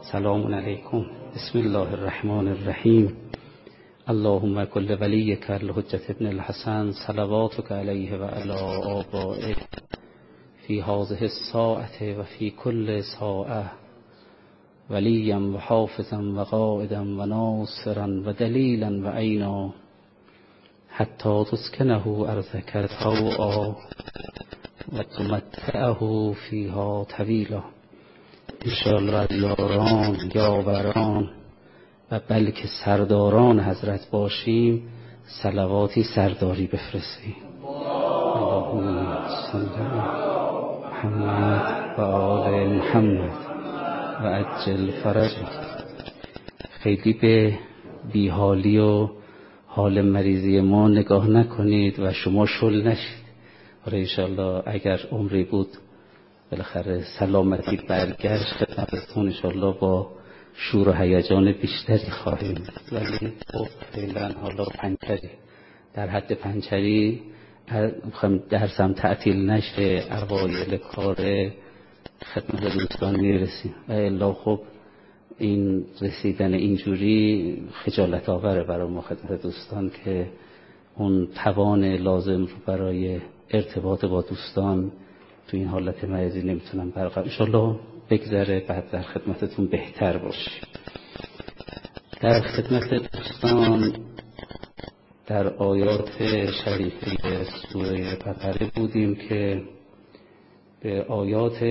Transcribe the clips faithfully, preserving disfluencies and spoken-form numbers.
سلام علیکم. بسم الله الرحمن الرحیم. اللهم کل ولیک الحجة ابن الحسن صلواتک علیه و علی آبائه فی هذه الساعة و فی کل ساعة ولیا و حافظا و قائدا و ناصرا و دلیلا و عینا حتی تسکنه ارضک طوعا و تمتعه فیها طویلا. انشاءالله از یاران، یاوران و بلکه سرداران حضرت باشیم، صلواتی سرداری بفرستیم. اللهم صل علی محمد و آل محمد و عجل فرجه. خیلی به بیحالی و حال مریضی ما نگاه نکنید و شما شل نشید. آره انشاءالله اگر عمری بود بالاخره سلامتی برگشت خدمتتون، انشاءالله با شور و هیجان بیشتری خواهیم. ولی خب فعلا حالا پنچری در حد پنچری میخوایم درسم تعطیل نشه، اوایل کار خدمت دوستان میرسیم و الا خب این رسیدن اینجوری خجالت آوره برای ما خدمت دوستان که اون توان لازم رو برای ارتباط با دوستان تو این حالت مریضی نمیتونم برقرار. انشالله بگذره بعد در خدمتتون بهتر باشه. در خدمت دوستان در آیات شریفه سوره بقره بودیم که به آیات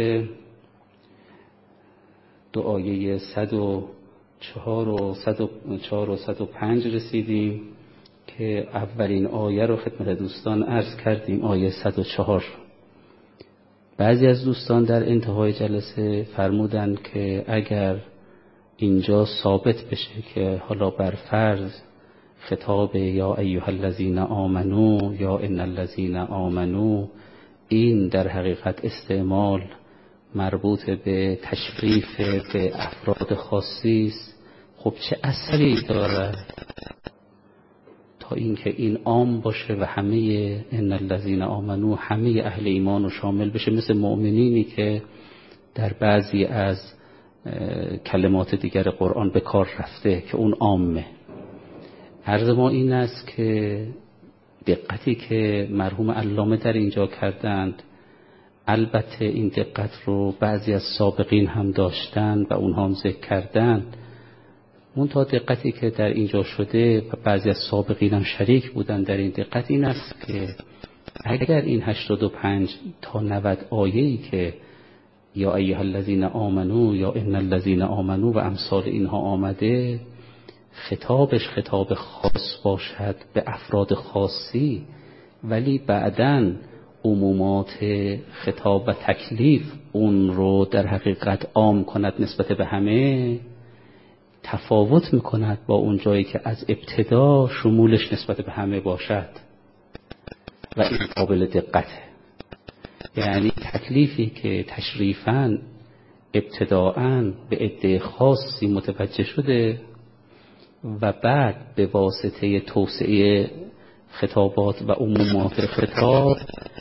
دو آیه صد و چهار و صد و چهار و صد و پنج رسیدیم که اولین آیه رو خدمت دوستان عرض کردیم، آیه صد و چهار. بعضی از دوستان در انتهای جلسه فرمودن که اگر اینجا ثابت بشه که حالا بر فرض خطاب یا ایها الذین آمنو یا ان الذین آمنو این در حقیقت استعمال مربوط به تشریف به افراد خاصی است، خب چه اثری داره تا اینکه این عام باشه و همه ان الذین آمنو همه اهل ایمان رو شامل بشه، مثل مؤمنینی که در بعضی از کلمات دیگر قرآن به کار رفته که اون عامه. عرض ما این است که دقتی که مرحوم علامه در اینجا کردند، البته این دقت رو بعضی از سابقین هم داشتند و اونها هم ذکر کردند، اون تا دقتی که در اینجا شده و بعضی از سابقین هم شریک بودن در این دقت این است که اگر این هشتاد و پنج تا نود آیه‌ای که یا ایها الذین آمنو یا ان الذین آمنو و امثال اینها آمده خطابش خطاب خاص باشد به افراد خاصی، ولی بعداً عمومات خطاب و تکلیف اون رو در حقیقت عام کند نسبت به همه، تفاوت میکند با اون جایی که از ابتدا شمولش نسبت به همه باشد و این قابل دقته. یعنی تکلیفی که تشریفاً ابتداءً به عده خاصی متوجه شده و بعد به واسطه توسعه خطابات و عمومات خطاب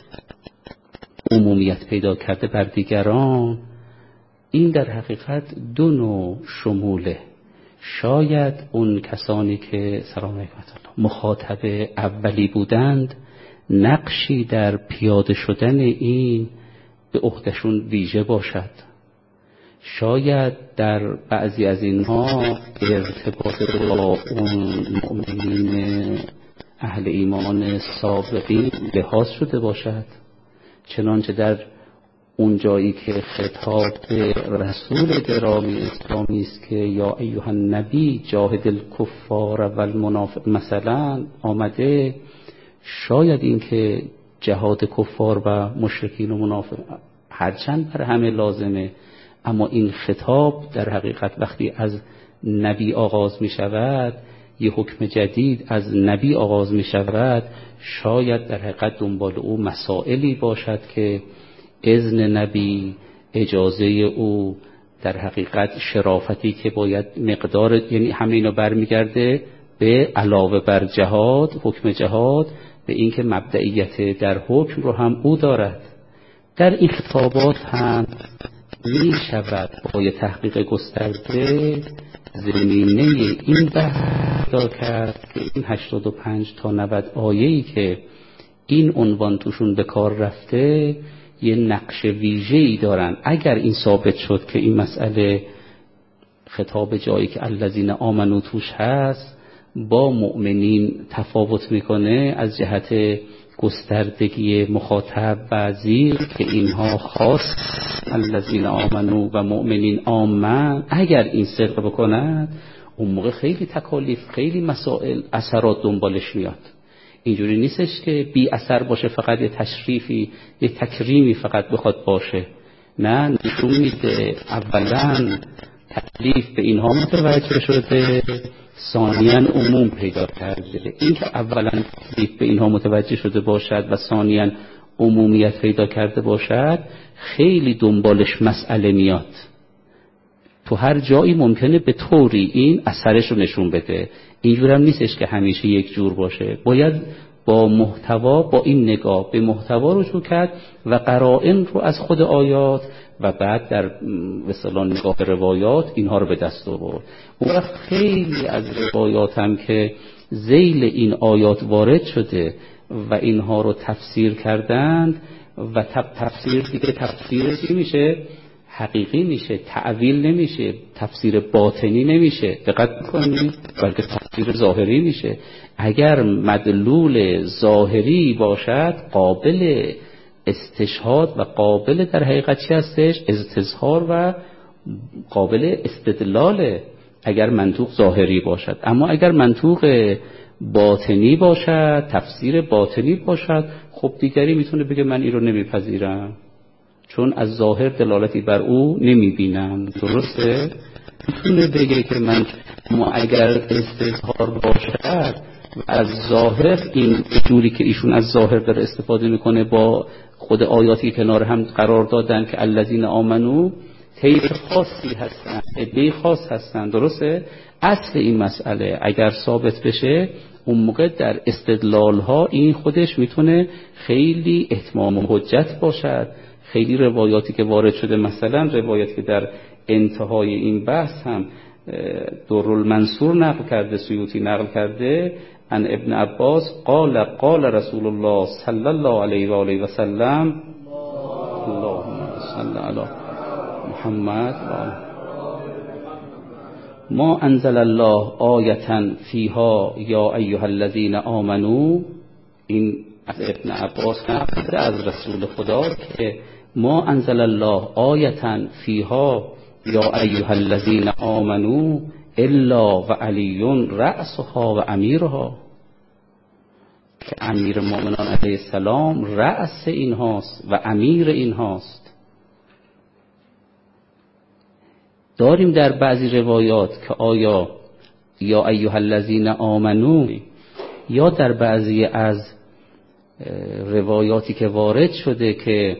عمومیت پیدا کرده بر دیگران، این در حقیقت دو نوع شموله. شاید اون کسانی که سلام علیکم مخاطب اولی بودند نقشی در پیاده شدن این به عهدهشون ویژه باشد، شاید در بعضی از اینها ارتباط با اون مؤمنین اهل ایمان سابقین لحاظ شده باشد، چنانچه در اون جایی که خطاب به رسول گرامی اسلامی است که یا ایها النبی جاهد الکفار و المنافق مثلا آمده، شاید این که جهاد کفار و مشرکین و منافق هرچند بر همه لازمه، اما این خطاب در حقیقت وقتی از نبی آغاز می شود، یه حکم جدید از نبی آغاز می شود، شاید در حقیقت دنبال او مسائلی باشد که اذن نبی، اجازه او، در حقیقت شرافتی که باید مقدار، یعنی همه اینا برمیگرده به علاوه بر جهاد، حکم جهاد، به اینکه مبدئیت در حکم رو هم او دارد. در این خطابات هم می شود با یه تحقیق گسترده زمینه این بحث پیدا کرد که این هشتاد و پنج تا نود آیه‌ای که این عنوان توشون به کار رفته یه نقش ویژه‌ای دارن. اگر این ثابت شد که این مسئله خطاب جایی که الذین آمنو توش هست با مؤمنین تفاوت میکنه از جهت گستردگی مخاطب و زیر که اینها خاص الذین آمنو و مؤمنین عامه، اگر این صدق بکنند اون موقع خیلی تکالیف، خیلی مسائل، اثرات دنبالش میاد. اینجوری نیستش که بی اثر باشه، فقط یه تشریفی، یه تکریمی فقط بخواد باشه. نه، نشون میده اولا تکلیف به اینها متوجه شده، ثانیاً عموم پیدا کرده. این که اولا تکلیف به اینها متوجه شده باشد و ثانیاً عمومیت پیدا کرده باشد، خیلی دنبالش مسئله میاد. تو هر جایی ممکنه به طوری این اثرش رو نشون بده. اینجور هم نیستش که همیشه یک جور باشه. باید با محتوا، با این نگاه به محتوا رجوع کرد و قرائن رو از خود آیات و بعد در مثلا نگاه به روایات اینها رو به دست آورد. اون خیلی از روایات هم که ذیل این آیات وارد شده و اینها رو تفسیر کردند و تفسیر دیگه تفسیر چی میشه؟ حقیقی میشه، تعویل نمیشه، تفسیر باطنی نمیشه. دقت بکنید، بلکه تفسیر ظاهری میشه. اگر مدلول ظاهری باشد قابل استشهاد و قابل در حقیقت چی هستش؟ استظهار و قابل استدلاله اگر منطوق ظاهری باشد. اما اگر منطوق باطنی باشد، تفسیر باطنی باشد، خب دیگری میتونه بگه من این رو نمیپذیرم چون از ظاهر دلالتی بر او نمیبینم. درسته؟ میتونه بگه که من ما اگر استظهار باشد و از ظاهر، این جوری که ایشون از ظاهر داره استفاده میکنه با خود آیاتی کنار هم قرار دادن که الذین آمنو طیف خاصی هستن، عده خاص هستن. درسته؟ اصل این مسئله اگر ثابت بشه اون موقع در استدلال ها این خودش میتونه خیلی اتمام و حجت باشد. خیلی روایاتی که وارد شده، مثلا روایاتی که در انتهای این بحث هم درالمنصور نقل کرده، سیوطی نقل کرده، ان ابن عباس قال قال رسول الله صلی الله علیه و آله و سلم اللهم صل علی محمد ما انزل الله آیة فیها یا ایها الذین آمنو. این از ابن عباس نقل از رسول خدا که ما انزل الله آیة فیها یا ایها الذین آمنو الا و علی رأسها و امیرها، که امیر مؤمنان علیه السلام رأس این هاست و امیر این هاست. داریم در بعضی روایات که آیا یا ایها الذین آمنو، یا در بعضی از روایاتی که وارد شده که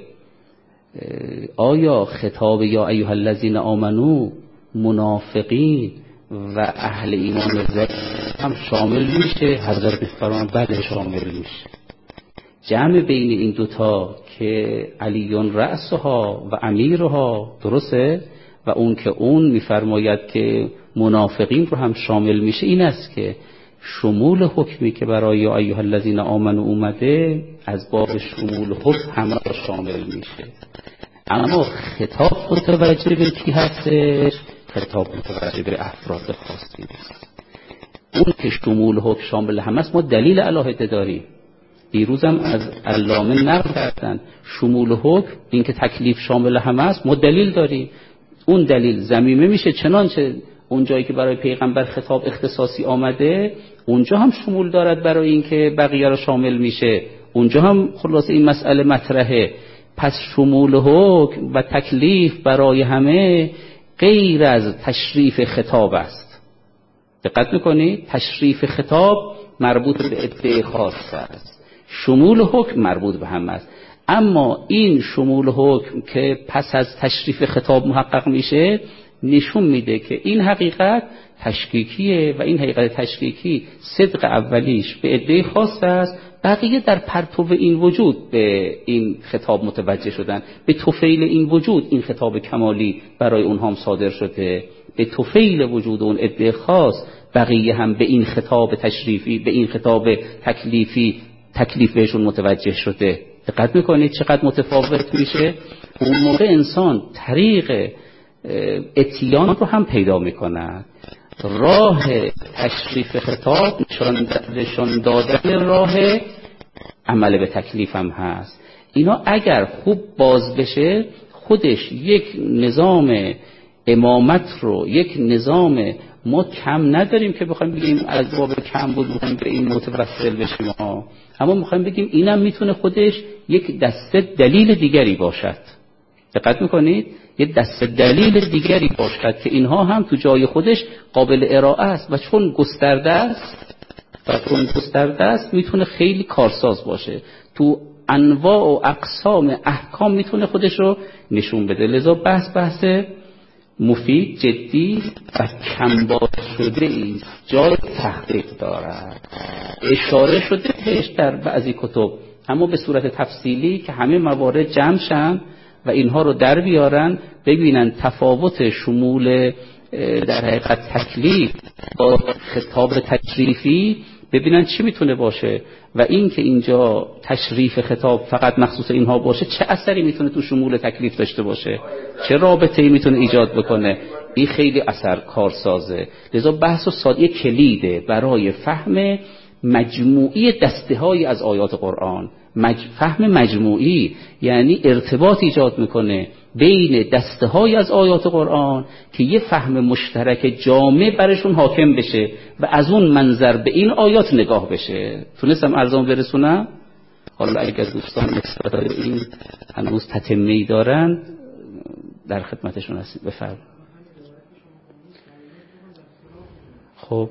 آیا خطاب یا ایها الذین آمنو منافقین و اهل ایمان ضعیف هم شامل میشه؟ حضرت فرمان بله شامل میشه. جمع بین این دوتا که علیون رأسها و امیرها، درسته؟ و اون که اون میفرماید که منافقین رو هم شامل میشه، این است که شمول حکمی که برای یا ایها الذین آمنو اومده از باب شمول حکم همه را شامل میشه. اما خطاب متوجه به کی هستش؟ خطاب متوجه به افراد خاصی است. اون که شمول حکم شامل همه است، ما دلیل علاهده داریم. دیروزم از علامه نقل کردن شمول حکم، این که تکلیف شامل همه است، ما دلیل داریم. اون دلیل ضمیمه میشه، چنانچه اون جایی که برای پیغمبر خطاب اختصاصی آمده اونجا هم شمول دارد برای این که بقیه را شامل میشه، اونجا هم خلاص این مسئله مطرحه. پس شمول حکم و تکلیف برای همه غیر از تشریف خطاب است. دقت میکنید؟ تشریف خطاب مربوط به عده خاص است، شمول حکم مربوط به همه است. اما این شمول حکم که پس از تشریف خطاب محقق میشه نشون میده که این حقیقت تشکیکیه و این حقیقت تشکیکی صدق اولیش به عده خاص است بقیه در پرتو این وجود به این خطاب متوجه شدن، به طفیل این وجود این خطاب کمالی برای اونها هم صادر شده، به طفیل وجود اون ادعای خاص بقیه هم به این خطاب تشریفی، به این خطاب تکلیفی تکلیف بهشون متوجه شده. دقت میکنید چقدر متفاوت میشه؟ اون موقع انسان طریق اتیان رو هم پیدا میکنه، راه تشریف خطاب نشان دادن راه عمل به تکلیف هم هست. اینا اگر خوب باز بشه خودش یک نظام امامت رو، یک نظام، ما کم نداریم که بخوایم بگیم از باب کم بود بخوایم به این متوسل بشیم ها، اما میخوایم بگیم اینم میتونه خودش یک دسته دلیل دیگری باشد. دقت میکنید؟ یک دسته دلیل دیگری باشد که اینها هم تو جای خودش قابل ارائه است و چون گسترده است و چون گسترده است میتونه خیلی کارساز باشه، تو انواع و اقسام احکام میتونه خودش رو نشون بده. لذا بحث بحث مفید، جدی و کمباد شده ایست، جای تحقیق دارد. اشاره شده بهش در بعضی کتب، اما به صورت تفصیلی که همه موارد جمع شن و اینها رو در بیارن، ببینن تفاوت شمول در حقیقت تکلیف با خطاب تشریفی، ببینن چی میتونه باشه و این که اینجا تشریف خطاب فقط مخصوص اینها باشه چه اثری میتونه تو شمول تکلیف داشته باشه، چه رابطه‌ای میتونه ایجاد بکنه. این خیلی اثر کارسازه. لذا بحث و سادی کلیده برای فهم مجموعی دسته‌های از آیات قرآن. مج... فهم مجموعی یعنی ارتباط ایجاد میکنه بین دسته‌های از آیات قرآن که یه فهم مشترک جامع برشون حاکم بشه و از اون منظر به این آیات نگاه بشه. تونستم ارزام برسونم؟ حالا اگر دوستان نسبت به این هنوز تتمه‌ای دارن در خدمتشون هستیم. بفرمایید. خب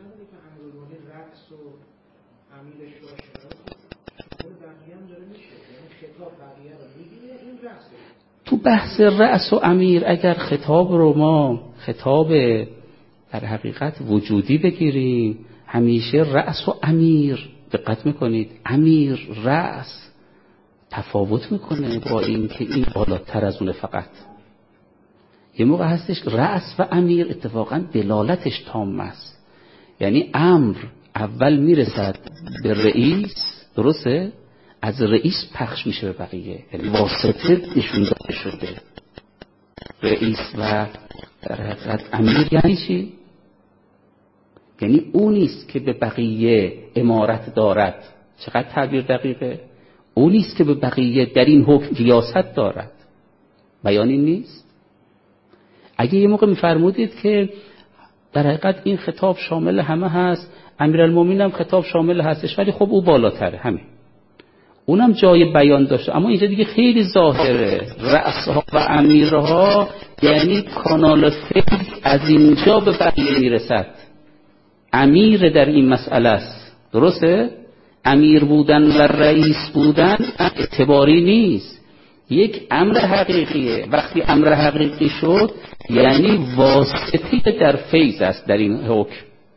تو بحث رأس و امیر اگر خطاب رو ما خطاب در حقیقت وجودی بگیریم، همیشه رأس و امیر، دقت میکنید امیر رأس تفاوت میکنه با این که این بالاتر از اونه. فقط یه موقع هستش رأس و امیر اتفاقا دلالتش تام است، یعنی امر اول میرسد به رئیس، درسته؟ از رئیس پخش میشه به بقیه، یعنی واسطه نشون داده شده. رئیس و در حقیقت امیر یعنی چی؟ یعنی اون نیست که به بقیه امارت دارد، چقدر تعبیر دقیقه، اون نیست که به بقیه در این حکم ریاست دارد. بیان این نیست؟ اگه یه موقع میفرمودید که در حقیقت این خطاب شامل همه هست، امیرالمومنین هم خطاب شامل هستش ولی خب او بالاتره، همین اونم جای بیان داشته، اما اینجا دیگه خیلی ظاهره. رأسها و امیرها یعنی کانال فیض از اینجا به بقیه میرسد. امیر در این مسئله است، درسته؟ امیر بودن و رئیس بودن اعتباری نیست، یک امر حقیقیه. وقتی امر حقیقی شد یعنی واسطه در فیض است در این حکم.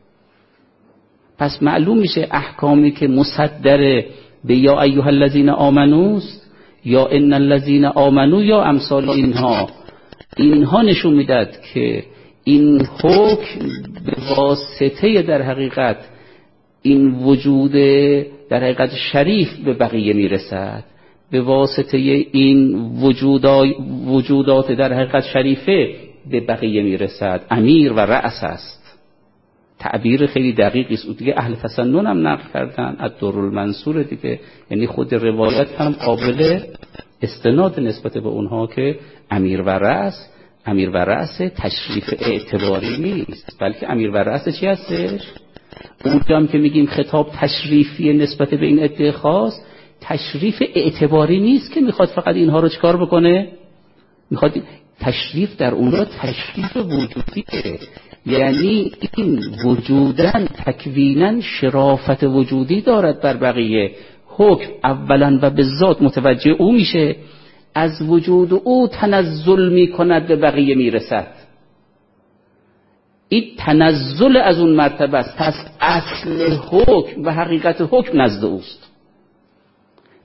پس معلوم میشه احکامی که مصدره به یا ایها الذین آمنوست یا ان الذین آمنو یا امثال اینها، اینها نشون میداد که این حکم به واسطه در حقیقت این وجود در حقیقت شریف به بقیه میرسد، به واسطه این وجودات در حقیقت شریفه به بقیه میرسد. امیر و رأس است. تعبیر خیلی دقیقی است. دیگه اهل تسنن هم نقل کردن الدرالمنصور دیگه، یعنی خود روایت هم قابل استناد نسبت به اونها که امیر و رأس، امیر و رأس تشریف اعتباری نیست، بلکه امیر و رأس چی هستش؟ اونجا هم که میگیم خطاب تشریفی نسبت به این ادعای خاص، تشریف اعتباری نیست که میخواد فقط اینها رو چکار بکنه، میخواد تشریف در اونجا تشریف وجودیه، یعنی این وجودن تکوینن شرافت وجودی دارد بر بقیه. حکم اولا و به ذات متوجه او میشه، از وجود او تنزل میکند به بقیه میرسد. این تنزل از اون مرتبه است، پس اصل حکم و حقیقت حکم نزد اوست.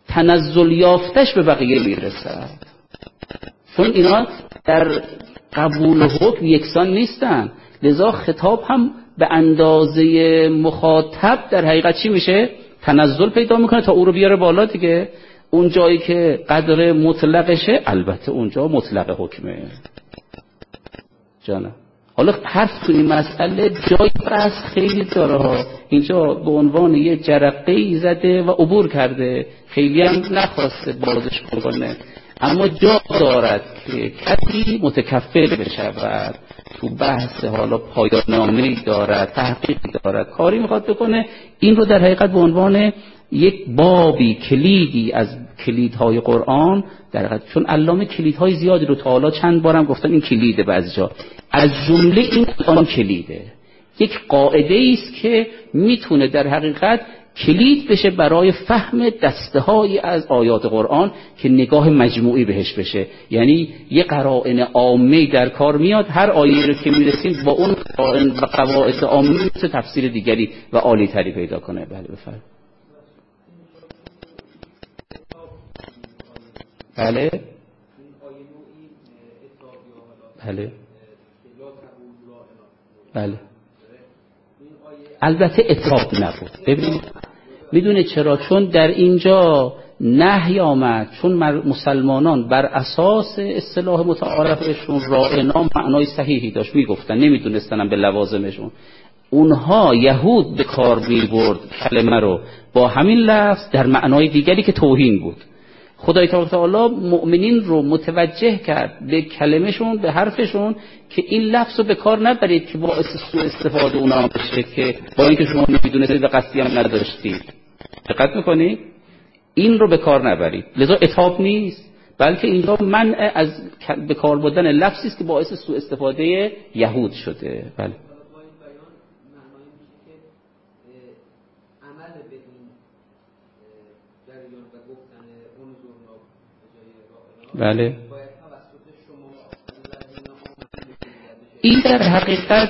تنزل یافتش به بقیه میرسد، چون اینا در قبول حکم یکسان نیستن. لذا خطاب هم به اندازه مخاطب در حقیقت چی میشه؟ تنزل پیدا میکنه تا او رو بیاره بالا دیگه. اون جایی که قدر مطلقشه البته اونجا مطلق حکمه. جانم حالا حرف تو این مسئله جای بحث خیلی داره ها. اینجا به عنوان یه جرقه‌ای زده و عبور کرده، خیلی هم نخواسته بازش کنه، اما جا دارد که کسی متکفل بشود تو بحث. حالا پایان‌نامه‌ای دارد، تحقیقی دارد، کاری میخواد بکنه، این رو در حقیقت به عنوان یک بابی کلیدی از کلیدهای قرآن در حقیقت، چون علامه کلیدهای زیادی رو تا حالا چند بارم گفتم این کلیده، بعضی جا از جمله این آن کلیده، یک قاعده است که میتونه در حقیقت کلید بشه برای فهم دسته‌هایی از آیات قرآن که نگاه مجموعی بهش بشه. یعنی یه قرائن عامه در کار میاد، هر آیه رو که میرسیم با اون قرائن و قواعد عامه میشه تفسیر دیگری و عالی تری پیدا کنه. بله بفرمایید. بله بله بله البته اطلاق نبود. ببینید میدونه چرا؟ چون در اینجا نهی آمد، چون مسلمانان بر اساس اصطلاح متعارفشون رائنا معنای صحیحی داشت میگفتن، نمیدونستن به لوازمشون. اونها یهود به کار میبرد کلمه رو با همین لفظ در معنای دیگری که توهین بود. خدای تعالی مؤمنین رو متوجه کرد به کلمهشون، به حرفشون، که این لفظ رو به کار نبرید که باعث سوء استفاده اونا بشه، که با اینکه شما نمیدونستید و قصدی هم نداشتید. دقت میکنید؟ این رو به کار نبرید. لذا عتاب نیست، بلکه اینجا منع از به کار بردن لفظی است که باعث سوء استفاده یهود شده. بله بله این در حقیقت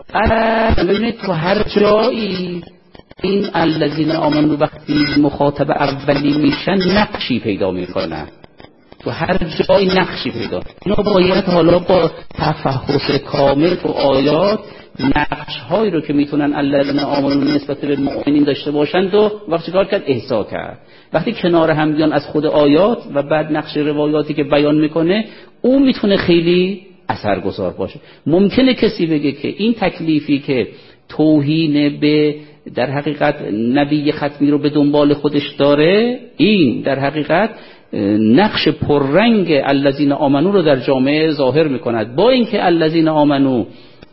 ببینید تو هر جایی این الذین آمنوا وقتی مخاطب اولی میشن نقشی پیدا میکنن، تو هر جایی نقشی پیدا. اینا باید حالا با تفحص کامل تو آیات نقش هایی رو که میتونن الذین آمنوا نسبت به مؤمنین داشته باشند و وقتی کار کرد احصا کرد. وقتی کنار هم بیان از خود آیات و بعد نقش روایاتی که بیان میکنه، اون میتونه خیلی اثرگذار باشه. ممکنه کسی بگه که این تکلیفی که توهین به در حقیقت نبی ختمی رو به دنبال خودش داره، این در حقیقت نقش پررنگ الذین آمنو رو در جامعه ظاهر میکند، با اینکه الذین آمنو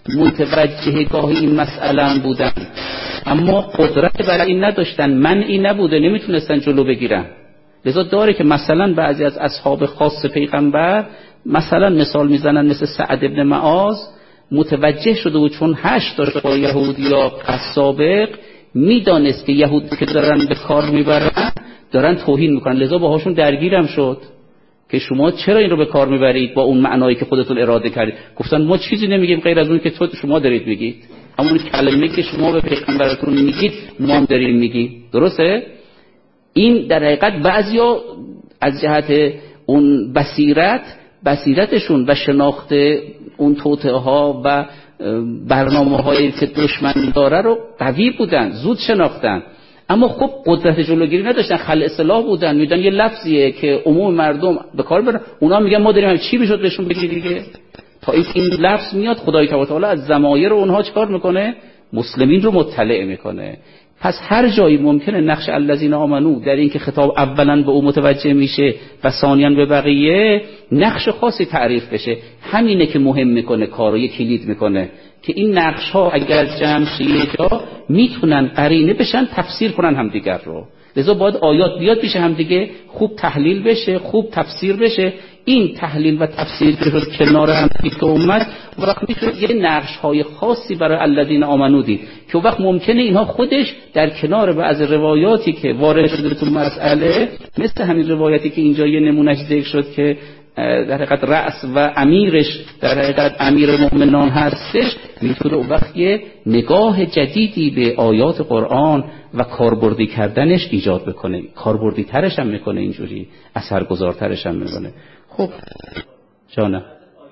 متوجه گاه این مسئله بودن اما قدرت برای این نداشتن، منعی نبوده، نمیتونستن جلو بگیرن. لذا داره که مثلا بعضی از اصحاب خاص پیغمبر مثلا مثال میزنن، مثل سعد ابن معاذ متوجه شده بود چون هشت داشت با یهودیا سابق، میدانست که یهود که دارن به کار میبرن دارن توهین میکنن، لذا باهاشون درگیرم شد که شما چرا این رو به کار میبرید با اون معنایی که خودتون اراده کردید. گفتن ما چیزی نمیگیم غیر از اون که تو شما دارید میگید، اما اون کلمه که شما به پیغمبرتون میگید ما هم داریم میگیم. درسته؟ این در حقیقت بعضیا از جهت اون بصیرت بصیرتشون و شناخت اون توطئه ها و برنامه هایی که دشمن داره رو قوی بودن، زود شناختن، اما خب قدرت جلوگیری نداشتن، خلع سلاح بودن، میدن یه لفظیه که عموم مردم به کار برن، اونا میگن ما داریم چی بشد بهشون بگید دیگه. تا این این لفظ میاد خدای تعالی از ضمایر اونها چیکار میکنه؟ مسلمین رو مطلع میکنه. پس هر جایی ممکنه نقش الذین آمنو در این که خطاب اولا به او متوجه میشه و ثانیاً به بقیه نقش خاصی تعریف بشه، همینه که مهم میکنه کارو، یک کلید میکنه که این نقش ها اگر جمع شه یه جا میتونن قرینه بشن، تفسیر کنن همدیگر رو. لذا باید آیات بیاد پیش همدیگه، خوب تحلیل بشه، خوب تفسیر بشه. این تحلیل و تفسیر که کنار هم که اومد وقت میتونه یه نقش های خاصی برای الذین آمنو دید که وقت ممکنه اینها خودش در کنار بعض روایاتی که وارد شده تو مسئله، مثل همین روایتی که اینجا یه نمونهش ذکر شد که در حقیقت رأس و امیرش در حقیقت امیر مؤمنان هستش، میتونه اون وقت یه نگاه جدیدی به آیات قرآن و کاربردی کردنش ایجاد بکنه، کاربردی ترش هم میکنه، اینجوری اثرگذارترش هم میکنه. خب جانم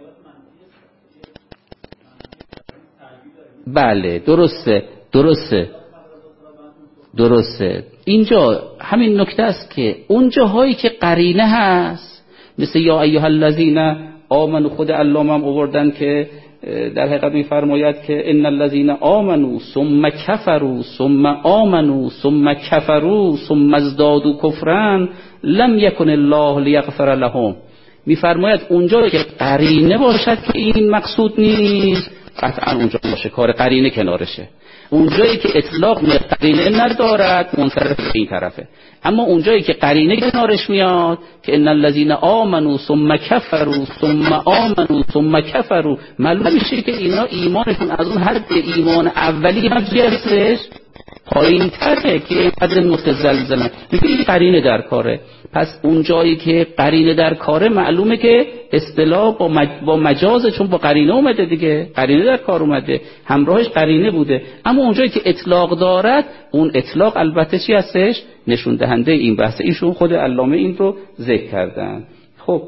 بله درسته درسته درسته. اینجا همین نکته است که اون جاهایی که قرینه هست مثل یا ایها الذین آمنو، خود علامه هم آوردن که در حقیقت میفرماید که ان الذین آمنو ثم کفروا ثم آمنو ثم کفروا ثم ازدادوا کفرا لم یکن الله لیغفر لهم. میفرماید اونجا که قرینه باشد که این مقصود نیست، قطعا اونجا باشه، کار قرینه کنارشه. اونجایی که اطلاق میاد قرینه ندارد منصرف به این طرفه. اما اونجایی که قرینه کنارش میاد که ان الذین آمنوا ثم کفروا ثم آمنوا ثم کفروا، معلوم میشه که اینا ایمانشون از اون حد ایمان اولی مبنی هستش پایین تره که اینقدر متزلزله. میگه قرینه در کاره. پس اون جایی که قرینه در کاره معلومه که اصطلاح با, مج... با مجازه، چون با قرینه اومده دیگه، قرینه در کار اومده، همراهش قرینه بوده. اما اون جایی که اطلاق دارد، اون اطلاق البته چی هستش؟ نشون دهنده این بحث. ایشون خود علامه این رو ذکر کردن. خب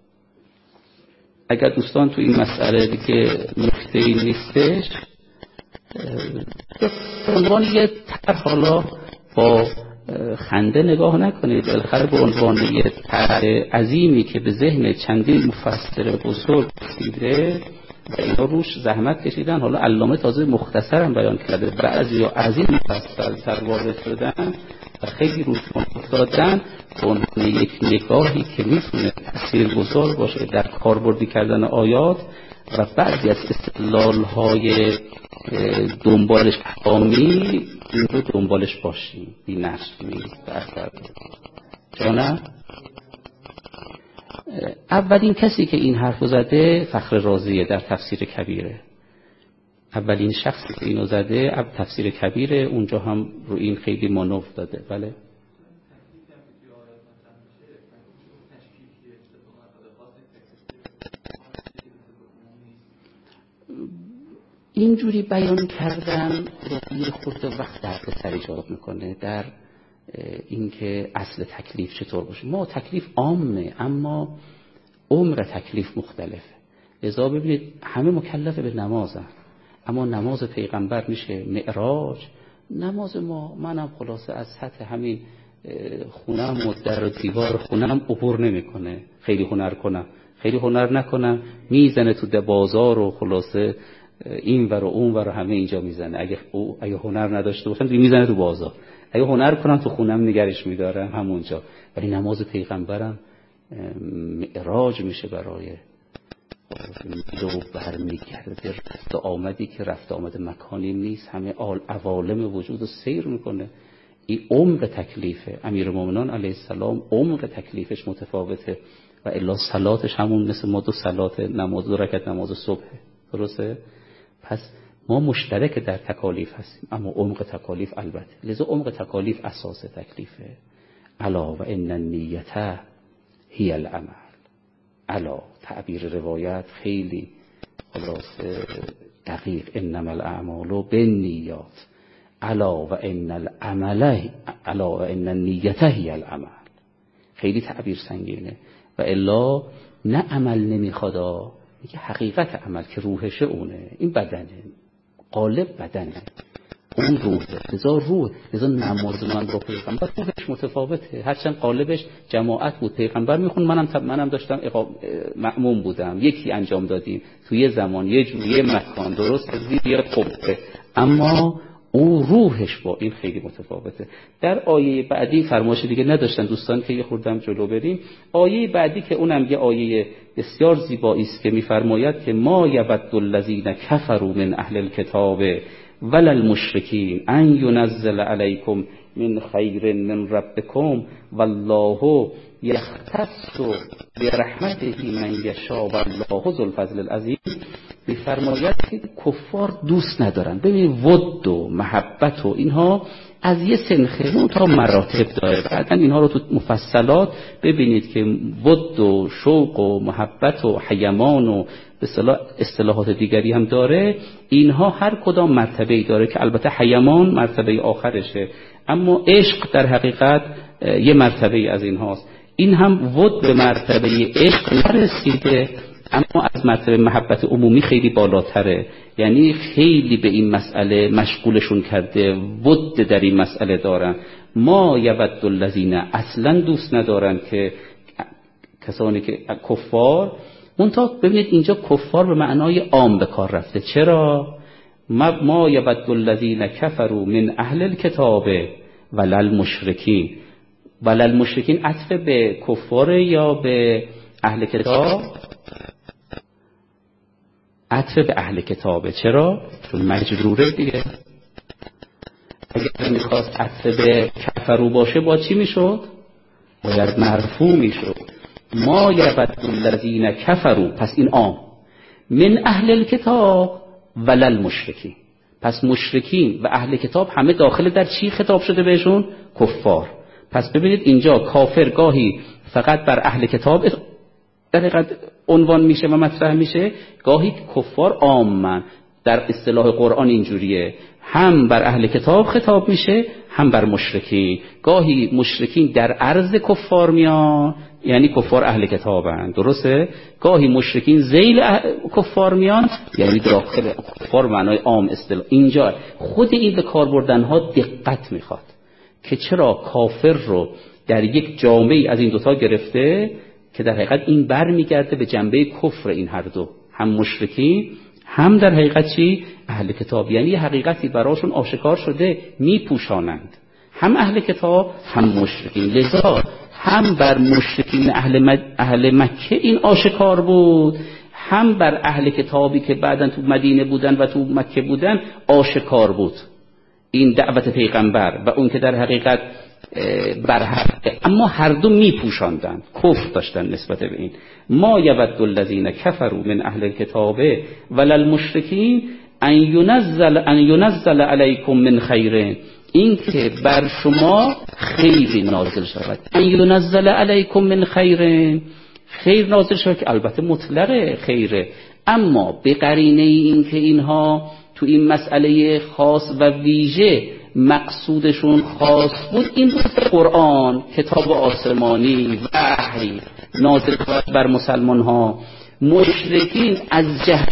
اگر دوستان تو این مسئله دیگه نکته‌ای نیستش، به عنوان یه طرح حالا با خنده نگاه نکنید، بالاخره به عنوان یه طرح عظیمی که به ذهن چندین مفسر بزرگ رسیده و اینا روش زحمت کشیدن، حالا علامه تازه مختصر هم بیان کرده، بعضی یا عظیم مفصل تر وارد شدن و خیلی روش افتادن، به عنوان یک نگاهی که میتونه تاثیرگذار باشه در کاربردی کردن آیات و بعضی از استدلال‌های دنبالش احکامی این رو دنبالش باشیم، بی نشمی برتر جانم. اولین کسی که این حرف زده فخر رازیه در تفسیر کبیره، اولین شخصی که اینو زده اب تفسیر کبیره، اونجا هم رو این خیلی مانور داده. بله اینجوری بیان کردن یه خورده وقت در سر ایجاد میکنه در اینکه اصل تکلیف چطور باشه. ما تکلیف عامه اما عمر تکلیف مختلفه. لذا ببینید همه مکلفه به نمازن، اما نماز پیغمبر میشه معراج، نماز ما منم خلاصه از سطح همین خونم و در دیوار خونم عبور نمیکنه. خیلی هنر کنم خیلی هنر نکنم میزنه تو بازار و خلاصه این ور و اون ور همه اینجا میزنه. اگه او اگه هنر نداشته باشم میزنه تو بازار، اگه هنر کنم تو خونم نگرش میدارم همونجا. ولی نماز پیغمبرم معراج میشه برای لو برمیگرده، رفت آمدی که رفت آمد مکانی نیست، همه آل عوالم وجود رو سیر میکنه. این عمر تکلیفه. امیرالمومنین علیه السلام عمر تکلیفش متفاوته و الا صلاتش همون مثل ما دو صلات نماز، دو رکعت نماز صبح، درسته؟ پس ما مشترک در تکالیف هستیم اما عمق تکالیف البته. لذا عمق تکالیف اساس تکلیفه. الا و ان النیته هی العمل. الا تعبیر روایت خیلی خلاصه دقیق، انما الاعمال بالنیات الا و ان العمل الا و ان النیته هی العمل. خیلی تعبیر سنگینه و الا نه عمل نمیخواد، میگه حقیقت عمل که روحشه اونه، این بدنه، قالب بدنه، اون روحه. لذا روح، لذا نماز من با پیغمبر روحش متفاوته، هرچند قالبش جماعت بود، پیغمبر میخون، منم منم داشتم مأموم بودم، یکی انجام دادیم توی زمان یه جوری مکان، درست زیر قبه، اما او روحش با این خیلی متفاوته. در آیه بعدی فرمایش دیگه نداشتن دوستان که یه خوردم جلو بریم. آیه بعدی که اونم یه آیه بسیار زیبایی است که میفرماید که ما یبد الذین کفروا من اهل الکتاب ولا المشرکین ان ينزل علیکم من خیر من ربکم والله یختص برحمته من یشاء والله ذو الفضل العظیم. می‌فرماید که کفار دوست ندارن. ببینید ود و محبت و اینها از یه سنخه اون تا مراتب داره. بعدن اینها رو تو مفصلات ببینید که ود و شوق و محبت و حیمان و به اصطلاح اصطلاحات دیگری هم داره. اینها هر کدام مرتبه‌ای داره که البته حیمان مرتبه آخرشه، اما عشق در حقیقت یه مرتبه از اینهاست. این هم ود به مرتبه عشق نرسیده، اما از مرتبه محبت عمومی خیلی بالاتره. یعنی خیلی به این مسئله مشغولشون کرده، ود در این مسئله دارن. ما یود الذین اصلا دوست ندارن که کسانی که کفار. منتها ببینید اینجا کفار به معنای عام به کار رفته. چرا؟ ما یود الذین کفروا من اهل الکتاب ولل مشرکین. ولل مشرکین عطف به کفار یا به اهل کتاب؟ عطف به اهل کتابه. چرا؟ چون مجروره دیگه. اگر میخواست عطف به کفرو باشه با چی میشد؟ باید مرفوع میشد. ما یود الذین کفروا، پس این عام، من اهل الکتاب ولل مشرکین. پس مشرکین و اهل کتاب همه داخل در چی خطاب شده بهشون؟ کفار. پس ببینید اینجا کافر گاهی فقط بر اهل کتاب در حقیقت عنوان میشه و مطرح میشه، گاهی کفار عامن. در اصطلاح قرآن اینجوریه، هم بر اهل کتاب خطاب میشه هم بر مشرکین. گاهی مشرکین در عرض کفار میان، یعنی کفار اهل کتابن، درسته؟ گاهی مشرکین ذیل کفار میان، یعنی داخل کفار معنای عام اصطلاح. اینجا خود این به کار بردن ها دقت میخواد که چرا کافر رو در یک جامعه از این دوتا گرفته که در حقیقت این بر میگرده به جنبه کفر این هر دو، هم مشرکین هم در حقیقت چی؟ اهل کتاب. یعنی حقیقتی براشون آشکار شده میپوشانند، هم اهل کتاب هم مشرکین. لذا هم بر مشرکین اهل, مد... اهل مکه این آشکار بود، هم بر اهل کتابی که بعداً تو مدینه بودن و تو مکه بودن آشکار بود این دعوت پیغمبر و اون که در حقیقت بر حق، اما هر دو میپوشاندند، کفر داشتن نسبت به این. ما یود الذین کفروا من اهل الکتاب ولل مشرکین ان ینزل ان ینزل علیکم من خیر، این که بر شما خیری نازل شود. ان ینزل علیکم من خیر، خیر نازل شود که البته مطلق خیره، اما به قرینه این که اینها تو این مسئله خاص و ویژه مقصودشون خاص بود، این بود قرآن، کتاب آسمانی، وحی نازل بر مسلمان ها. مشرکین از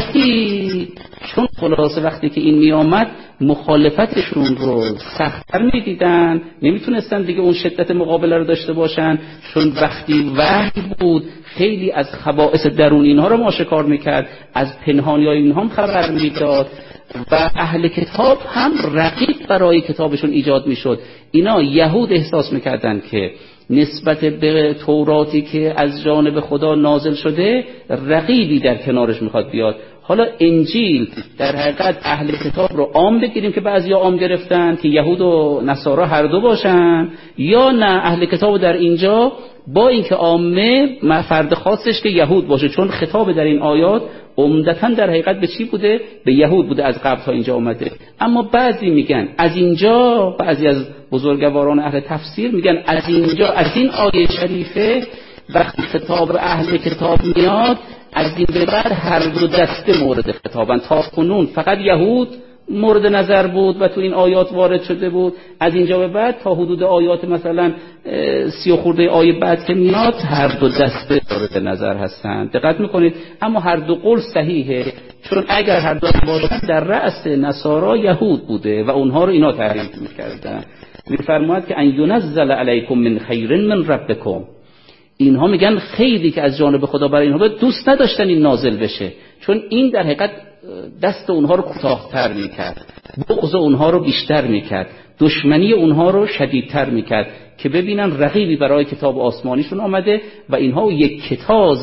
جهتی چون خلاصه وقتی که این می آمد مخالفتشون رو سخت‌تر می دیدن، نمیتونستن دیگه اون شدت مقابله رو داشته باشن، چون وقتی وحی بود خیلی از خبائث درون اینها رو آشکار میکرد، از پنهانی های اینها هم خبر میداد و اهل کتاب هم رقیب برای کتابشون ایجاد میشد. اینا یهود احساس میکردن که نسبت به توراتی که از جانب خدا نازل شده رقیبی در کنارش میخواد بیاد. حالا انجیل در حقیقت اهل کتاب رو عام بگیریم که بعضیا عام گرفتن که یهود و نصارا هر دو باشن، یا نه اهل کتاب در اینجا با اینکه عامه فرد خاصش که یهود باشه، چون خطاب در این آیات عمدتاً در حقیقت به چی بوده؟ به یهود بوده، از قبل تا اینجا اومده. اما بعضی میگن از اینجا، بعضی از بزرگواران اهل تفسیر میگن از اینجا، از این آیه شریفه وقتی خطاب اهل کتاب میاد، از این به بعد هر دو دسته مورد خطابن. تا کنون فقط یهود مورد نظر بود و تو این آیات وارد شده بود، از اینجا به بعد تا حدود آیات مثلا سی و خورده آیه بعد که میاد هر دو دسته مورد نظر هستند. دقت میکنید؟ اما هر دو قول صحیحه، چون اگر هر دو باشن در رأس نصارا یهود بوده و اونها رو اینا تحریف میکردن. میفرماید که ان ینزل علیکم من خیر من ربکم، اینها میگن خیری که از جانب خدا برای اینها دوست نداشتن این نازل بشه، چون این در حقیقت دست اونها رو کوتاه‌تر میکرد، بغض اونها رو بیشتر میکرد، دشمنی اونها رو شدیدتر میکرد که ببینن رقیبی برای کتاب آسمانیشون آمده و اینها یک کتاز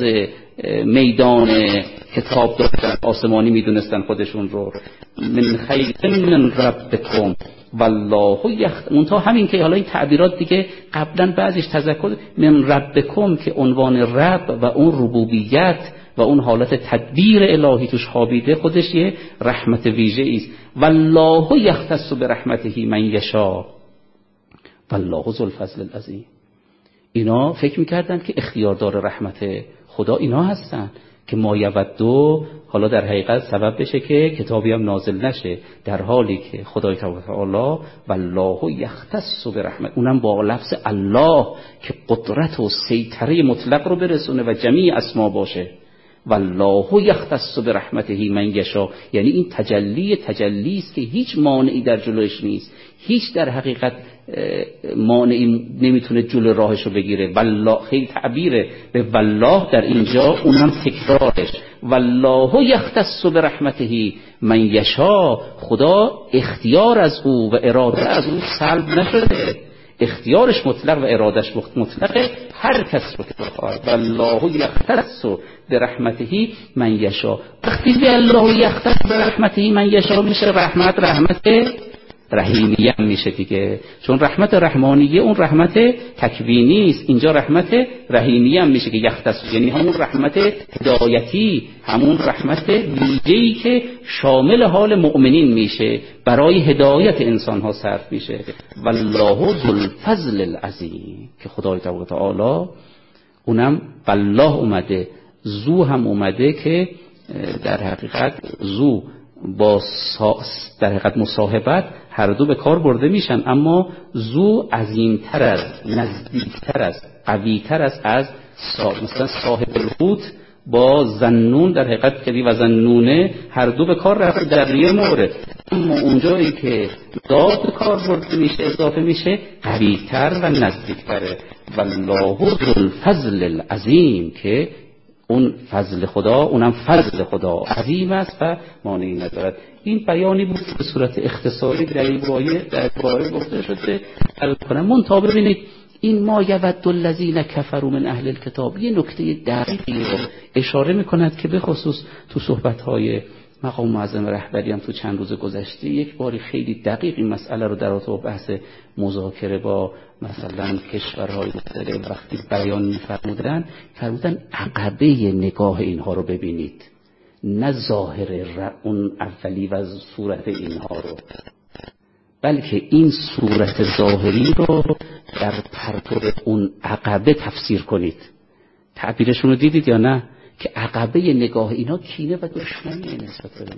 میدان کتاب داشتن، آسمانی میدونستن خودشون رو. من خیر من ربکم والله یخ، منتها همین که حالا این تعبیرات دیگه قبلا بعضیش تذکر من ربکم که عنوان رب و اون ربوبیت و اون حالت تدبیر الهی توش خوابیده، خودش یه رحمت ویژه‌ای است. والله یختص برحمته من یشاء والله ذو الفضل العظیم. اینا فکر می‌کردند که اختیاردار رحمت خدا اینا هستن که ما یودو حالا در حقیقت سبب بشه که کتابی هم نازل نشه، در حالی که خدای تعالی والله یختص برحمت، اونم با لفظ الله که قدرت و سیطره مطلق رو برسونه و جمیع اسما باشه. والله یختص برحمته من یشاء، یعنی این تجلی تجلی است که هیچ مانعی در جلوش نیست، هیچ در حقیقت مانعی نمیتونه جلو راهش رو بگیره. والله خیلی تعبیره به والله در اینجا، اونم تکرارش والله یختص برحمته من یشاء. خدا اختیار از او و اراده از او سلب نشده، اختیارش مطلق و ارادش مطلقه، هر کس رو که بخواد. والله یختص برحمته من یشاء. وقتی به الله یختص برحمته من یشاء میشه رحمت رحمت رحیمیه میشه دیگه، چون رحمت رحمانیه اون رحمت تکوینی است، اینجا رحمت رحیمیه هم میشه که یختص، یعنی همون رحمت هدایتی، همون رحمت ویژه‌ای که شامل حال مؤمنین میشه، برای هدایت انسان ها صرف میشه. والله ذو الفضل العظیم، که خدای تعالی اونم والله اومده، زو هم اومده که در حقیقت زو با در حقیقت مصاحبت هر دو به کار برده میشن، اما زو عظیمتر است، نزدیکتر است، قویتر است از صاحب. مثلا صاحب الحوت با زنون در حقیقت کلی و زنونه هر دو به کار رفت در یه مورد، اما اونجایی که داد به کار برده میشه اضافه میشه قویتر و نزدیکتره. والله ذو الفضل العظیم، که اون فضل خدا اونم فضل خدا عظیم است و مانعی ندارد. این بیانی بود به صورت اختصاری در این باره در باره گفته شده. البته منتها ببینید این ما یود الذین کفروا من اهل الکتاب یه نکته دقیقی رو اشاره میکند که به خصوص تو صحبت‌های مقام معظم رهبری هم تو چند روز گذشته یک باری خیلی دقیق این مسئله رو در رابطه بحث مذاکره با مثلا کشورهای مختلف وقتی بیان می‌فرمودن، فرمودن عقبه نگاه اینها رو ببینید، نه ظاهر اون اولی و صورت اینها رو، بلکه این صورت ظاهری رو در پرتو اون عقبه تفسیر کنید. تعبیرشون رو دیدید یا نه؟ که عقبه نگاه اینا کینه و دشمنی نسبت به ما.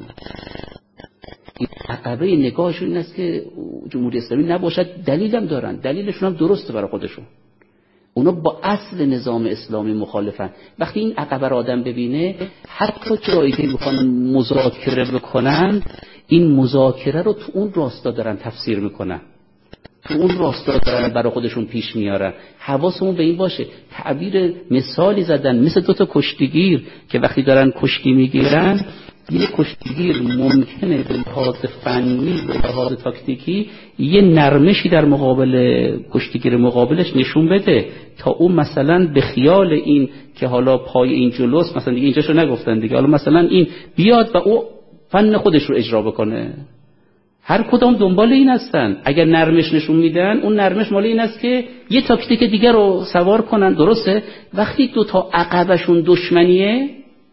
این عقبه نگاهشون این است که جمهوری اسلامی نباشد. دلیلم دارن، دلیلشون هم درسته برای خودشون. اونا با اصل نظام اسلامی مخالفن. وقتی این عقبه را آدم ببینه، حتی جایی که میخوان مذاکره بکنن، این مذاکره رو تو اون راستا دارن تفسیر میکنن، تو اون راستا دارن برای خودشون پیش میارن. حواسمون به این باشه. تعبیر مثالی زدن مثل دوتا کشتیگیر که وقتی دارن کشتی میگیرن، یه کشتیگیر ممکنه به لحاظ فنی به لحاظ تاکتیکی یه نرمشی در مقابل کشتیگیر مقابلش نشون بده تا اون مثلا به خیال این که حالا پای این جلوست، مثلا دیگه اینجاشو نگفتن دیگه، حالا مثلا این بیاد و او فن خودش رو اجرا بکنه. هر کدام دنبال این هستن. اگر نرمش نشون میدن، اون نرمش مال این است که یه تاکتیک دیگه رو سوار کنن. درسته؟ وقتی دو تا عقبشون دشمنیه،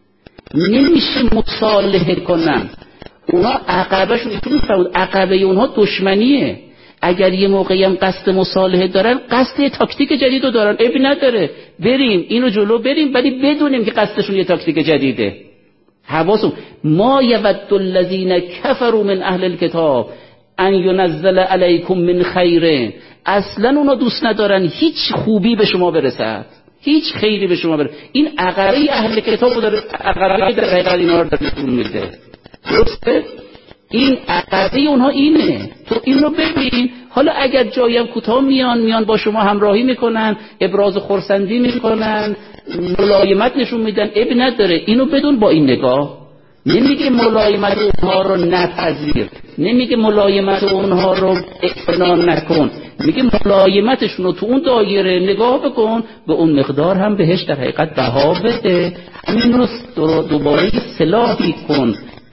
نمیشه مصالحه کنن. اونا عقبشون میفهمن عقبه اونها دشمنیه. اگر یه موقعی هم قصد مصالحه دارن، قصد یه تاکتیک جدید رو دارن، عیبی نداره، بریم اینو جلو بریم، ولی بدونیم که قصدشون یه تاکتیک جدیده. حواسم ما یود الذین کفروا من اهل الکتاب ان ینزل علیکم من خیر. اصلا اونا دوست ندارن هیچ خوبی به شما برسد، هیچ خیری به شما برسد. این عقبه اهل کتاب رو داره، عقبه در حقیقت اینا رو داره نشون میده. درسته؟ این عقبه اونها اینه. تو این رو ببین. حالا اگر جایی هم کوتاه میان میان با شما همراهی میکنن، ابراز خرسندی میکنن، ملایمت نشون میدن، عیب نداره. اینو بدون با این نگاه. نمیگه ملایمت اونها رو نپذیر، نمیگه ملایمت اونها رو اقتنا نکن، میگه ملایمتشون رو تو اون دایره نگاه بکن، به اون مقدار هم بهش در حقیقت بها بده. همین رو دوباره سلاحی کن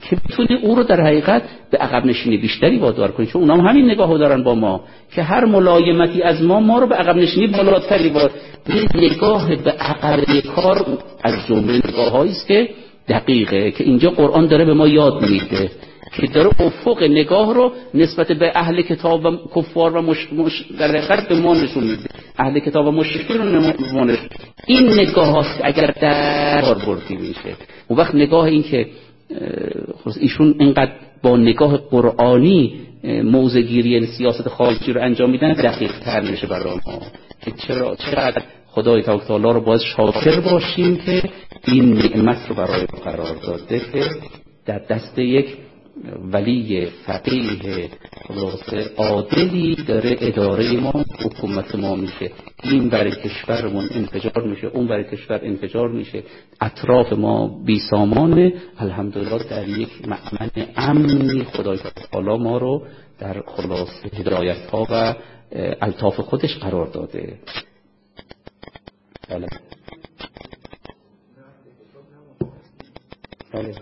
که بتونه او رو در حقیقت به عقب نشینی بیشتری وادار کنه، چون اونام همین نگاهو دارن با ما که هر ملایمتی از ما ما رو به عقب نشینی بالاتری وادار. این نگاه به عقب کار از جمله نگاه‌هایی است که دقیقه که اینجا قرآن داره به ما یاد میده که داره افق نگاه رو نسبت به اهل کتاب و کفار و مش... مش... در حقیقت به ما نشون میده. اهل کتاب و مشرکین رو نمونه. این نگاه هاست اگر در کار بردی میشه، اون وقت نگاه این که ایشون اینقدر با نگاه قرآنی موضع‌گیری سیاست خارجی رو انجام میدن دقیق تر میشه برای ما که چرا چقدر خدای تعالی رو باید شاکر باشیم که این نعمت رو برای ما قرار داده که در دست یک ولی فقیه خلاصه عادلی داره اداره ما حکومت ما میشه. این برای کشورمون انفجار میشه، اون برای کشور انفجار میشه، اطراف ما بی سامانه. الحمدلله در یک مأمن امنی خدای تعالی ما رو در خلاصه هدایت ها و الطاف خودش قرار داده. بله بله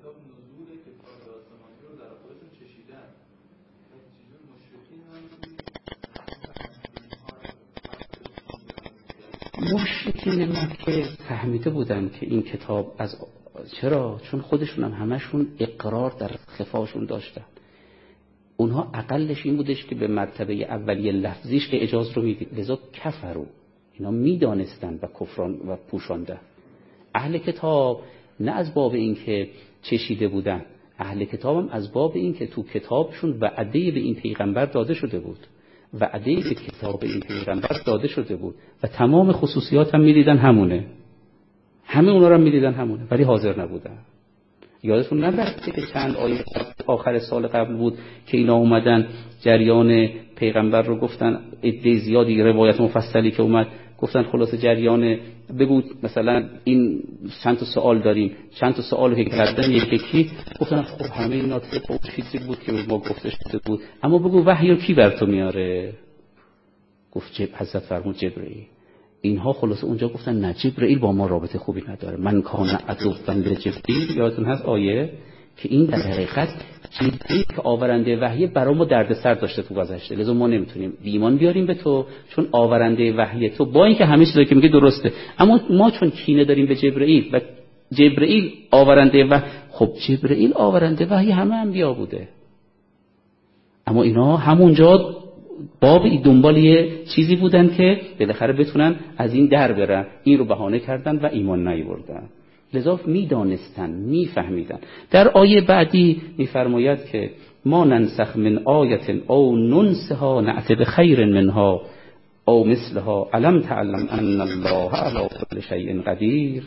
مشرکین مکه فهمیده بودن که این کتاب از چرا؟ چون خودشون هم همشون اقرار در خفاشون داشتن. اونها اقلش این بودش که به مرتبه اولیه لفظیش که اجاز رو میدید، لذا کفرو اینا میدانستن و کفران و پوشاندن. اهل کتاب نه از باب این که چشیده بودن، اهل کتاب هم از باب این که تو کتابشون وعده به این پیغمبر داده شده بود، وعده به کتاب این پیغمبر داده شده بود و تمام خصوصیات هم میدیدن همونه، همه اونا رو هم میدیدن همونه، ولی حاضر نبودن. یادتون نرفته که چند آیه آخر سال قبل بود که اینا اومدن جریان پیغمبر رو گفتن، عده زیادی روایت مفصلی که اومد گفتن خلاصه جریان بگو مثلا این چند تا سوال داریم، چند تا سوال که کردن یک یکی گفتن خب همه اینا طبق چیزی بود که ما گفته شده بود، اما بگو وحی رو کی بر تو میاره؟ گفت جب حضرت فرمود جبرئیل. اینها خلاصه اونجا گفتن نه جبرئیل با ما رابطه خوبی نداره، من کان عدوًا لجبرئیل. یادتون هست آیه که این در حقیقت جبرئیل که آورنده وحی برای ما دردسر داشته تو گذشته، لذا ما نمیتونیم ایمان بیاریم به تو چون آورنده وحی تو، با اینکه همه چیزایی که میگه درسته، اما ما چون کینه داریم به جبرئیل و جبرئیل آورنده وحی. خب جبرئیل آورنده وحی همه انبیا بوده، اما اینا همونجا باب ای دنبال یه چیزی بودن که بالاخره بتونن از این در برن، این رو بهانه کردن و ایمان نیاوردن. لذا میدانستن، میفهمیدن. در آیه بعدی میفرماید که ما ننسخ من آیت او ننسها نأت بخیر منها او مثلها الم تعلم ان الله علی کل شیء قدیر.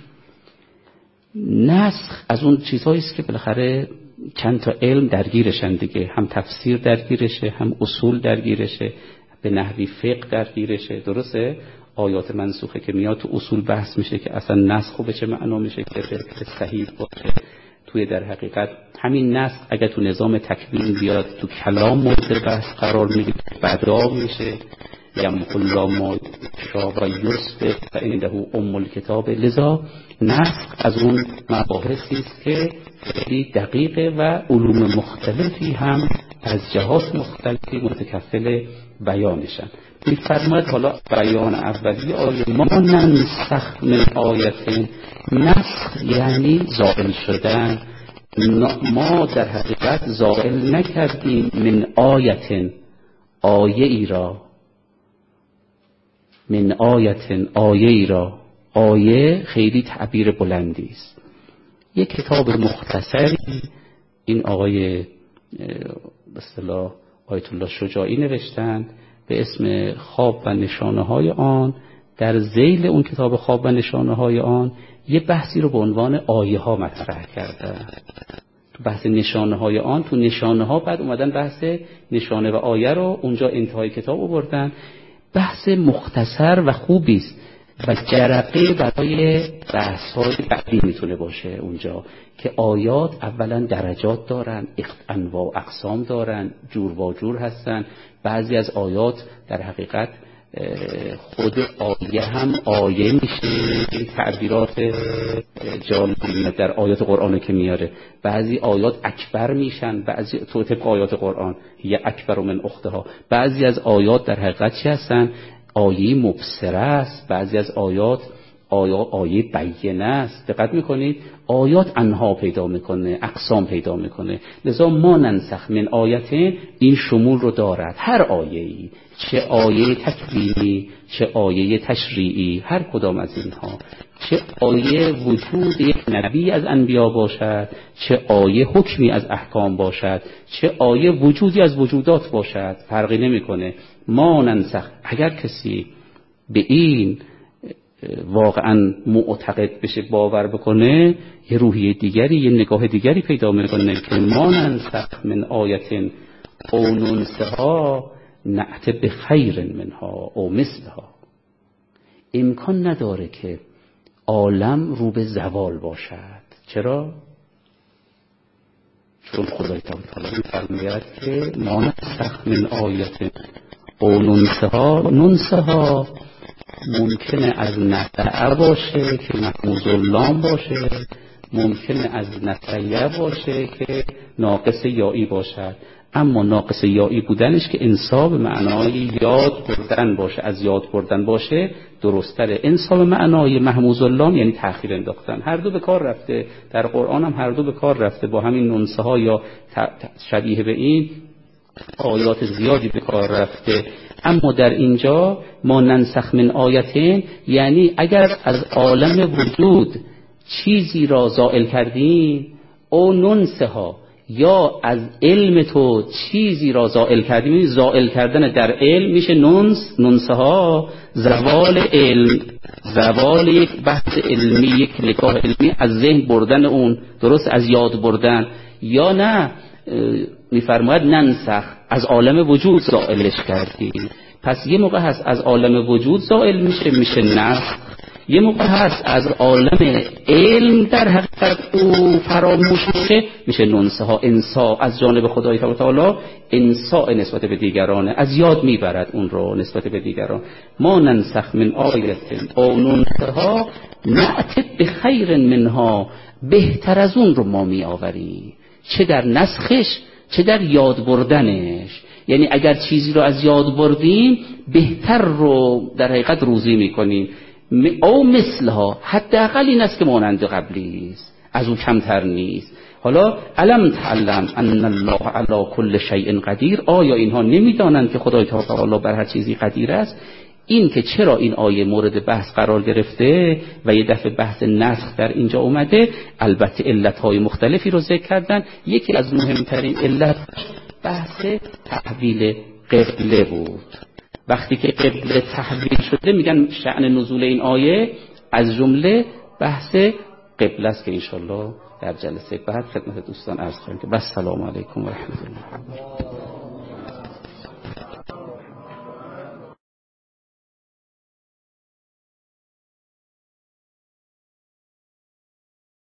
نسخ از اون چیزهایی است که بالاخره چند تا علم درگیرشن دیگه، هم تفسیر درگیرشه، هم اصول درگیرشه، به نحوی فقه درگیرشه. درسته؟ آیات منسوخه که میاد تو اصول بحث میشه که اصلا نسخ به چه معنا میشه که فقه صحیح باشه. توی در حقیقت همین نسخ اگر تو نظام تکوین بیاد تو کلام مورد بحث قرار میگیره، بعدا میشه یمحو الله ما یشاء و یثبت فعنده ام الکتاب. لذا نسخ از اون مباحثی است که خیلی دقیقه و علوم مختلفی هم از جهات مختلفی متکفل بیانشن. می‌فرماید حالا بیان اولی آیه ما ننسخ من آیت، نسخ یعنی زائل شدن. ما در حقیقت زائل نکردیم من آیت، آیه ای را، من آیت، آیه ای را. آیه خیلی تعبیر بلندی است. یک کتاب مختصری این آقای به اصطلاح آیت الله شجاعی نوشتند به اسم خواب و نشانه های آن. در ذیل اون کتاب خواب و نشانه های آن یه بحثی رو به عنوان آیه ها مطرح کردن. تو بحث نشانه های آن، تو نشانه ها بعد اومدن بحث نشانه و آیه رو اونجا انتهای کتاب آوردن. بحث مختصر و خوبی است و جرقه برای بحث‌های بعدی میتونه باشه اونجا که آیات اولا درجات دارن، انواع و اقسام دارن، جور و جور هستن. بعضی از آیات در حقیقت خود آیه هم آیه میشه. این تعبیرات جالبی در آیات قرآن که میاره. بعضی آیات اکبر میشن، بعضی تو طبق آیات قرآن یه اکبر من اختها. بعضی از آیات در حقیقت چی هستن؟ آیه مبصره است. بعضی از آیات آیه آیه بینه است. دقت میکنید آیات انها پیدا میکنه، اقسام پیدا میکنه. لذا ما ننسخ من آیت این شمول رو دارد. هر آیه‌ای، چه آیه تکوینی چه آیه تشریعی، هر کدام از اینها، چه آیه وجود یک نبی از انبیا باشد، چه آیه حکمی از احکام باشد، چه آیه وجودی از وجودات باشد، فرقی نمیکنه. ما ننسخ. اگر کسی به این واقعا معتقد بشه، باور بکنه، یه روحیه دیگری، یه نگاه دیگری پیدا میکنه که ما ننسخ من آیت او ننسها نأت بخیر منها او مثلها. امکان نداره که عالم رو به زوال باشد. چرا؟ چون خدای تعالی می‌فرماید که ما ننسخ من آیت او ننسها، ننسها ممکنه از نفعه باشه که محموز اللام باشه، ممکنه از نفعه باشه که ناقص یایی باشد. اما ناقص یایی بودنش که انسا به معنای یاد بردن باشه، از یاد بردن باشه درست‌تره. انسا به معنای محموز اللام یعنی تأخیر انداختن. هر دو به کار رفته، در قرآن هم هر دو به کار رفته. با همین ننسه ها یا شبیه به این آیات زیادی به کار رفته. اما در اینجا ما ننسخ من آیتین یعنی اگر از عالم وجود چیزی را زائل کردیم، او ننسها، یا از علم تو چیزی را زائل کردیم. زائل کردن در علم میشه ننس، ننسها زوال علم، زوال یک بحث علمی، یک نگاه علمی از ذهن بردن اون، درست، از یاد بردن. یا نه میفرماید ننسخ، از عالم وجود زائلش کردیم. پس یه موقع هست از عالم وجود زائل میشه، میشه نسخ. یه موقع هست از عالم علم در حقیقت او فراموش میشه، میشه ننسه ها. انسا از جانب خدای تعالی، انسا نسبت به دیگرانه، از یاد میبرد اون رو نسبت به دیگران. ما ننسخ من آیت او ننسه ها نأت بخیر منها، بهتر از اون رو ما میآوریم، چه در نسخش چه در یاد بردنش. یعنی اگر چیزی رو از یاد بردیم، بهتر رو در حقیقت روزی میکنیم. او مثلها، حداقل این است که مانند قبلی است، از او کمتر نیست. حالا علم تعلم ان الله علی کل شیء قدیر. آیا اینها نمیدانند که خدای تعالی بر هر چیزی قدیر است؟ این که چرا این آیه مورد بحث قرار گرفته و یه دفعه بحث نسخ در اینجا اومده، البته علتهای مختلفی رو ذکر کردن. یکی از مهمترین علت بحث تحویل قبله بود. وقتی که قبله تحویل شده، میگن شأن نزول این آیه از جمله بحث قبله است که انشالله در جلسه بعد خدمت دوستان عرض خواهیم که بس. سلام علیکم و رحمت الله.